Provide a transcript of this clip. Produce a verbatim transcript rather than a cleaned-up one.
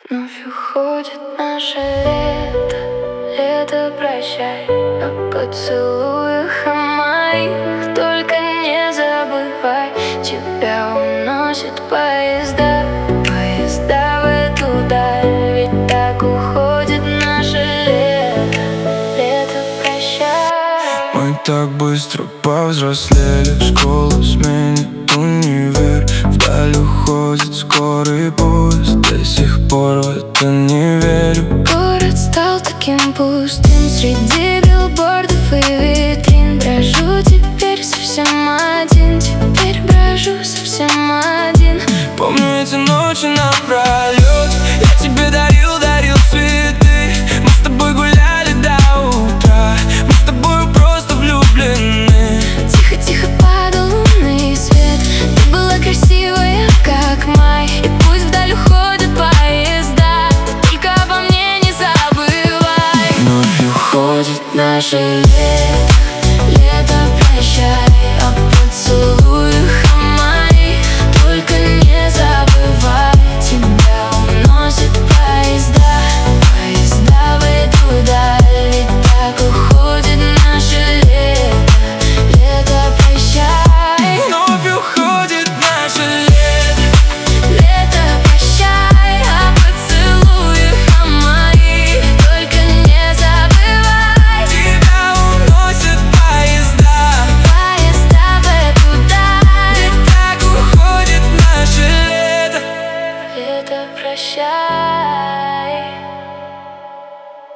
Вновь уходит наше лето, лето, прощай. О поцелуях о моих только не забывай. Тебя уносят поезда, поезда в эту даль. Ведь так уходит наше лето, лето, прощай. Мы так быстро повзрослели, школа сменит универ. Вдаль уходит скорый поезд, до сих пор в это не верю. Город стал таким пустым, среди билбордов и витрин. Брожу теперь совсем один, теперь брожу совсем один. Помню эти ночи напролет, я тебе дарил, дарил цветы. Мы с тобой гуляли до утра, мы с тобой просто влюблены. Тихо-тихо падал лунный свет, ты была красивая, как май. И пусть вдаль уходят поезда, ты только обо мне не забывай. Вновь уходит Наше